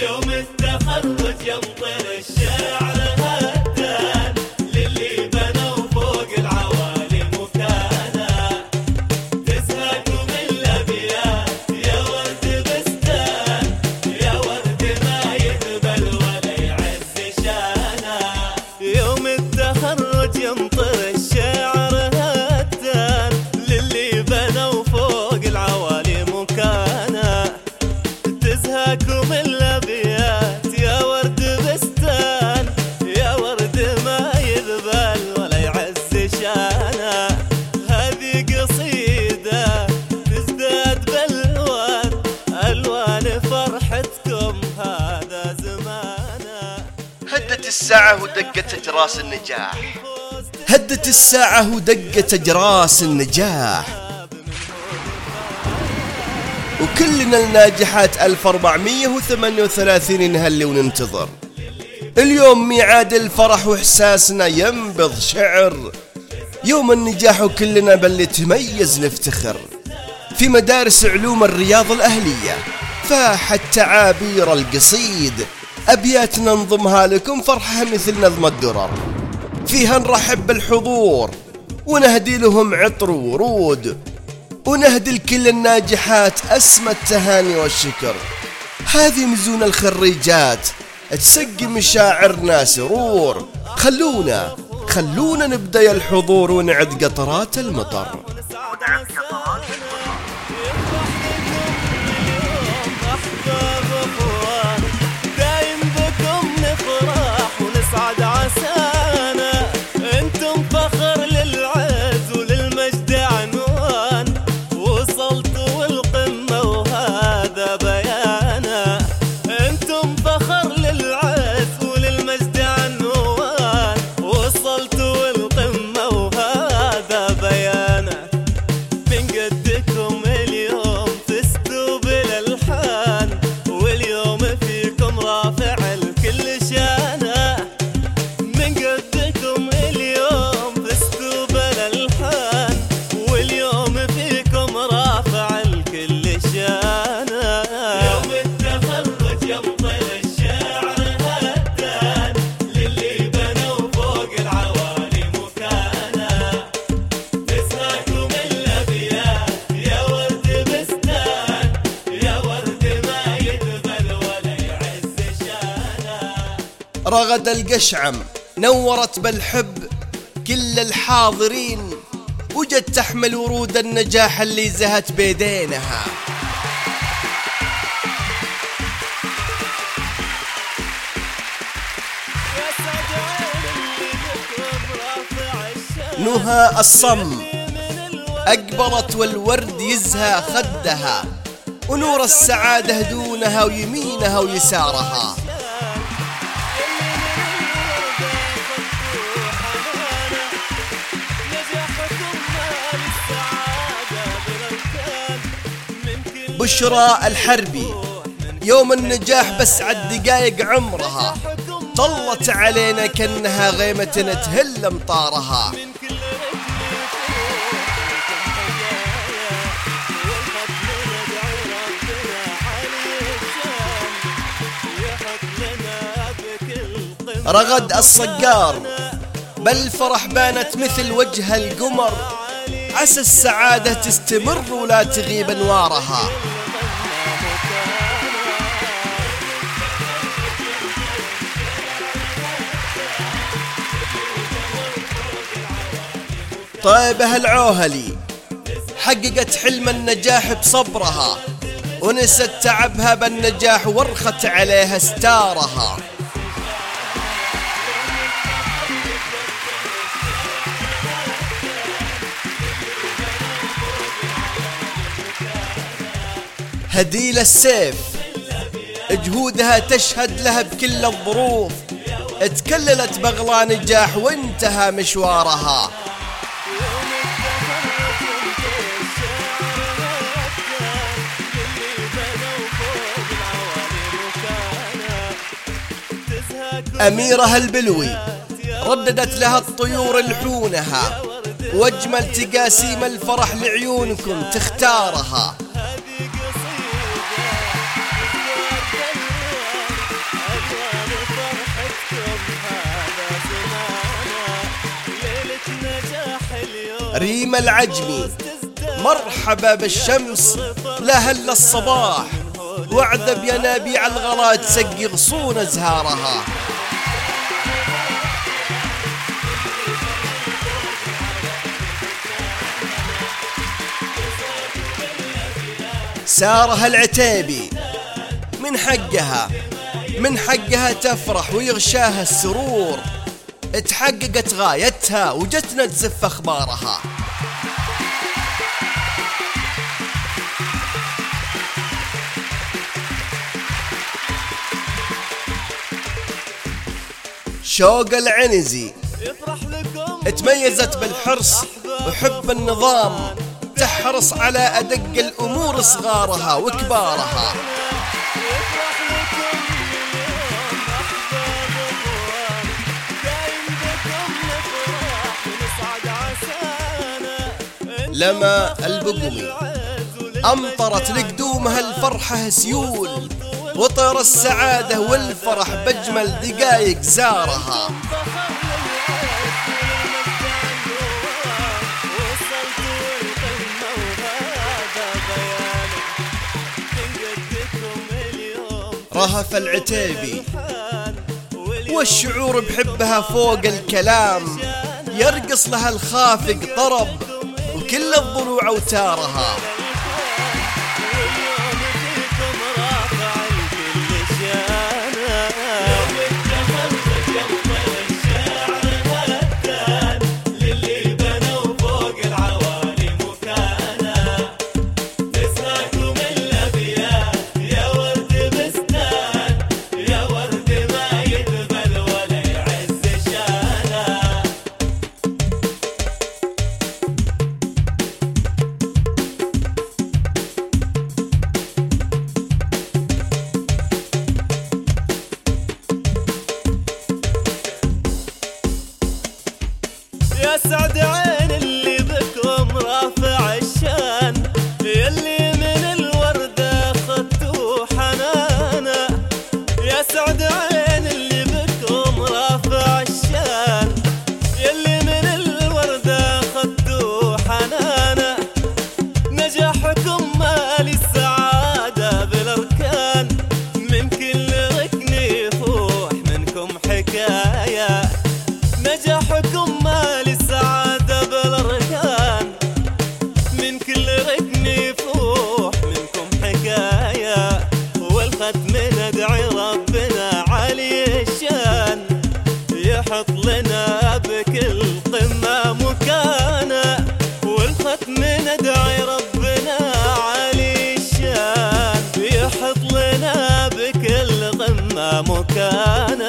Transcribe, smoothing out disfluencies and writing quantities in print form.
يوم التخرج يمطر الشعر هدان للي بنوا فوق العوالي مكانا، تزهقوا من الابيات يا ورد بستان، يا ورد ما يذبل ولا يعز شانا. يوم التخرج يمطر الشعر هدان للي بنوا فوق العوالي مكانا، تزهقوا من الابيات يا ورد بستان، يا ورد ما يذبل ولا يعز شانا. هذه قصيدة تزداد بالوان، الوان فرحتكم هذا زمانا. هدت الساعة ودقت أجراس النجاح، هدت الساعة ودقت أجراس النجاح، وكلنا الناجحات 1438 نهلي وننتظر. اليوم ميعاد الفرح وإحساسنا ينبض شعر، يوم النجاح وكلنا بل تميز نفتخر. في مدارس علوم الرياض الأهلية فاحت تعابير القصيد، أبيات ننظمها لكم فرحة مثل نظم الدرر، فيها نرحب بالحضور ونهدي لهم عطر ورود، ونهدي لكل الناجحات أسمى التهاني والشكر. هذه مزون الخريجات تسقي مشاعرنا سرور، خلونا نبدأ يا الحضور ونعد قطرات المطر. دايم بكم نفرح ونسعد عسانا، انتم فخر للعز وللمجد عنوان، وصلتوا القمة وهذا بيانا. انتم فخر للعز وللمجد عنوان، وصلتوا القمة وهذا بيانا. من قدكم اليوم فزتوا بالالحان، واليوم فيكم رافع الكل شانا. من قدكم اليوم فزتوا بالالحان، واليوم فيكم رافع الكل شانا. يوم التخرج يمطر الشعر هدان للي بنوا فوق العوالي مكانا، تزهقوا من الابيات يا ورد بستان، يا ورد ما يذبل ولا يعز شانا. رغد القشعم نورت بالحب كل الحاضرين، وجد تحمل ورود النجاح اللي زهت بيدينها. يا سعد اللي بكم رافع الشان، نهى الصم أقبلت والورد يزهى خدها، ونور السعادة دونها ويمينها ويسارها. بشرى الحربي يوم النجاح بس عد دقايق عمرها، طلت علينا كأنها غيمة تهل امطارها. رغد الصقار بالفرح بانت مثل وجه القمر، عسى السعادة تستمر ولا تغيب انوارها. طيبة العوهلي حققت حلم النجاح بصبرها، ونست تعبها بالنجاح وارخت عليها ستارها. هديل السيف جهودها تشهد لها بكل الظروف، تكللت بغلا نجاح وانتهى مشوارها. أميرة البلوي رددت لها الطيور لحونها، واجمل تقاسيم الفرح لعيونكم تختارها. ريم العجمي. مرحبا بالشمس لا هلا الصباح، واعذب يا نبيع الغلا تسقي غصون ازهارها. سارة العتيبي، من حقها تفرح ويغشاها السرور، اتحققت غايتها وجتنا تزف اخبارها. شوق العنزي، تميزت بالحرص وحب النظام، تحرص على أدق الأمور صغارها وكبارها. لما البقمي، أمطرت لقدومها الفرحة سيول، وطير السعادة والفرح بأجمل دقايق زارها. رهف العتيبي، والشعور بحبها فوق الكلام، يرقص لها الخافق طرب وكل الضلوع أوتارها. يا سعد عين اللي بكم رافع الشان، يلي من الوردة خدتوا حنانا. يا سعد عين اللي بكم رافع الشان، يلي من الوردة خدتوا حنانا. نجاحكم مالي السعادة بالأركان، من كل ركن يفوح منكم حكاية. نجاحكم مالي السعادة بالأركان، من كل ركن يفوح منكم حكاية. والختم ندعي ربنا علي الشان، يحط لنا بكل قمة مكانة. والختم ندعي ربنا علي الشان، يحط لنا بكل قمة مكانة.